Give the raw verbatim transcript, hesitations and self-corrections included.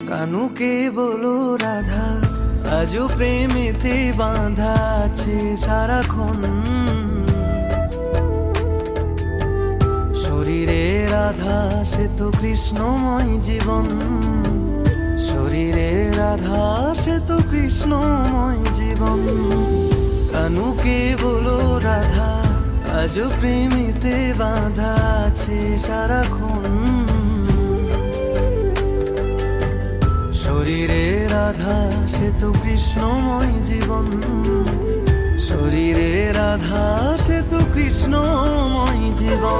কানুকে বলো রাধা, আজও প্রেমেতে বাঁধা আছে সারাক্ষণ। শরীরে রাধা সে তো কৃষ্ণময় জীবন, শরীরে রাধা সে তো কৃষ্ণময় জীবন। কানুকে বলো রাধা, আজও প্রেমেতে বাঁধা আছে সারাক্ষণ। শরীরে রাধা সে তো কৃষ্ণময় জীবন, শরীরে রাধা সে তো কৃষ্ণময় জীবন।